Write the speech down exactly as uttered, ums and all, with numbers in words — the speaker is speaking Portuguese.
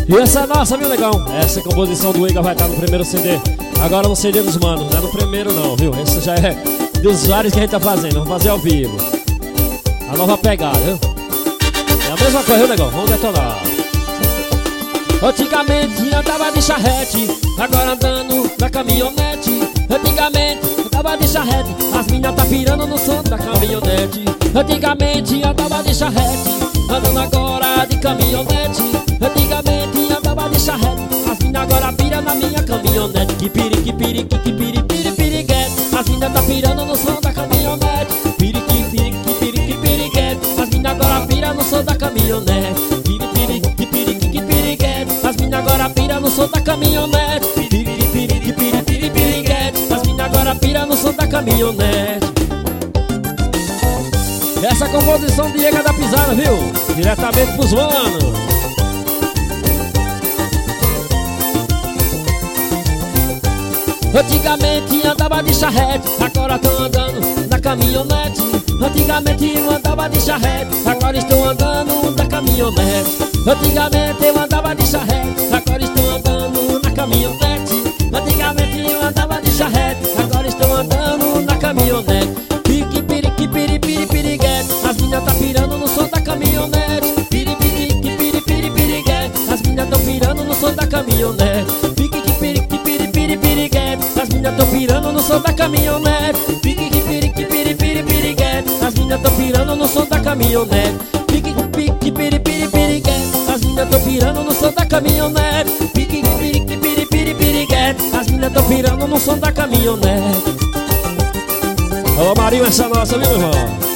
E essa é nossa, viu, negão? Essa composição do Iga vai estar no primeiro C D. Agora no C D dos manos, não é no primeiro não, viu? Esse já é dos vários que a gente tá fazendo. Vamos fazer ao vivo. A nova pegada, viu? É a mesma coisa, viu, negão? Vamos detonar. Antigamente andava de charrete, agora andando na caminhonete. Antigamente andava de charrete, as minas tá pirando no som da caminhonete. Antigamente andava de charrete, andando agora de caminhonete. Antigamente andava de charrete, as minas agora piram na minha caminhonete. Que piri, que piri, que piri, piri, piriguete. As minas tá pirando no som da caminhonete. Piri, que piri, que piri, que piriguete. As minas agora piram no som da caminhonete. Piri, piri, que piri, que piriguete. As minas agora piram no som da caminhonete. Piri, que piri, que piri, piri, piriguete. As minas agora piram no som da caminhonete. Essa composição de Iga da Pisada, viu? Diretamente pros manos. Antigamente andava de charrete, agora tô andando na caminhonete. Antigamente eu andava de charrete, agora estou andando na caminhonete. Antigamente eu andava de charrete, agora estou andando na caminhonete. Antigamente eu andava de charrete, agora estou andando na caminhonete. Pique, pirique, piri, piri, piriguete. As minas tá pirando no som da caminhonete. Piri, piri, que piri, piri, piriguete. As minas tão pirando no som da caminhonete. Pique, que piri, que piri, piri, piriguete. As minas tão pirando no som da caminhonete. Pique, que piri, que piri, piri, piriguete. As minas tão pirando no som da caminhonete. Pique, que piri, que piri, piri, piriguete. As minas tão pirando no som da caminhonete. Pique, que piri, que piri, piri, piriguete. As minas tão pirando no som da caminhonete. Ô Marinho, essa é nossa, viu, meu irmão?